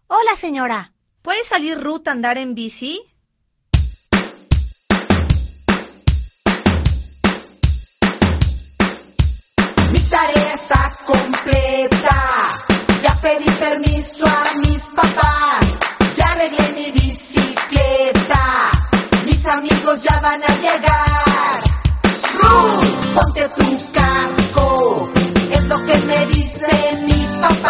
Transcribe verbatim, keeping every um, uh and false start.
Hola, señora. ¿Puede salir Ruth a andar en bici? Mi tarea está completa. Ya pedí permiso a mis papás. Ya arreglé mi bicicleta. Mis amigos ya van a llegar. Ruth, ponte tu casco. Es lo que me dice mi papá.